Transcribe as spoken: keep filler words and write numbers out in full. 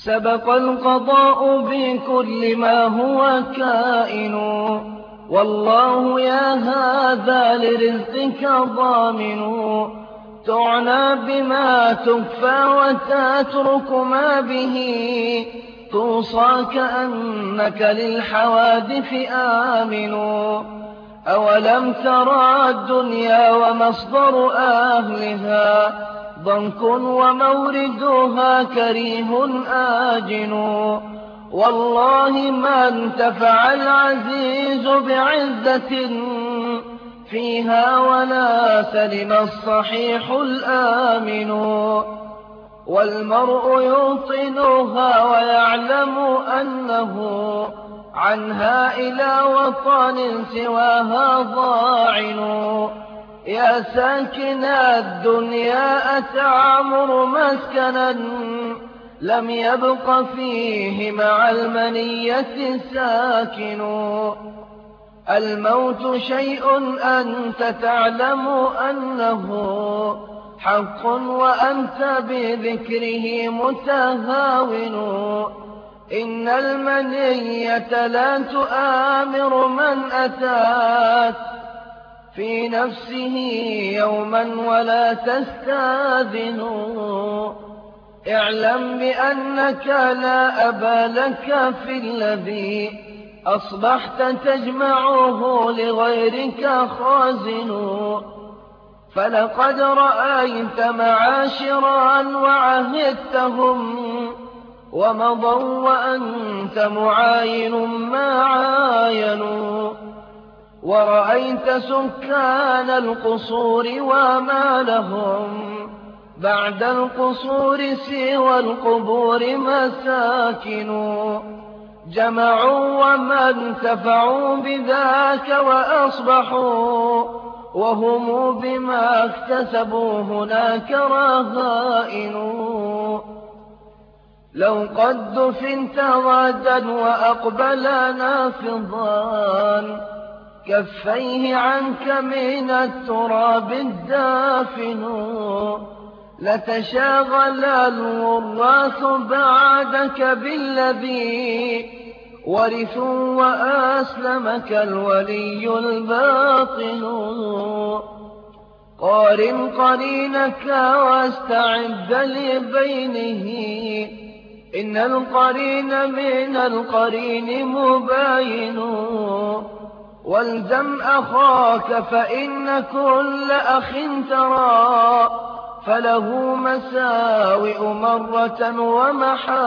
سبق القضاء بكل ما هو كائن، والله يا هذا لرزقك ضامن. تعنى بما تكفى وتترك ما به توصى، كأنك للحوادث آمن. أولم ترى الدنيا ومصدر أهلها ضنك وموردها كريه آجن. والله ما انتفع العزيز بعزة فيها ولا سلم الصحيح الآمن. والمرء يوطنها ويعلم أنه عنها إلى وطن سواها ضاعن. يا ساكن الدنيا أتعمر مسكنا لم يبق فيه مع المنية ساكن. الموت شيء أنت تعلم أنه حق وأنت بذكره متهاون. إن المنية لا تؤامر من أتات في نفسه يوما ولا تستاذن. اعلم بأنك لا أبا لك في الذي أصبحت تجمعه لغيرك خازن. فلقد رأيت معاشرا وعهدتهم ومضوا وأنت معاين ما عاينوا. ورأيت سكان القصور وما لهم بعد القصور سوى القبور مساكن. جمعوا وما انتفعوا بذاك وأصبحوا وهم بما اكتسبوا هناك رهائن. لو قد دفنت غدا وأقبل نافضان كفيه عنك من التراب الدافن. لتشاغل الوراث بعدك بالذي ورثوا وأسلمك الولي الباطن. قارن قرينك واستعد لبينه إن القرين من القرين مباين. والزم أخاك فإن كل أخ ترى فله مساوئ مرة ومحاسن.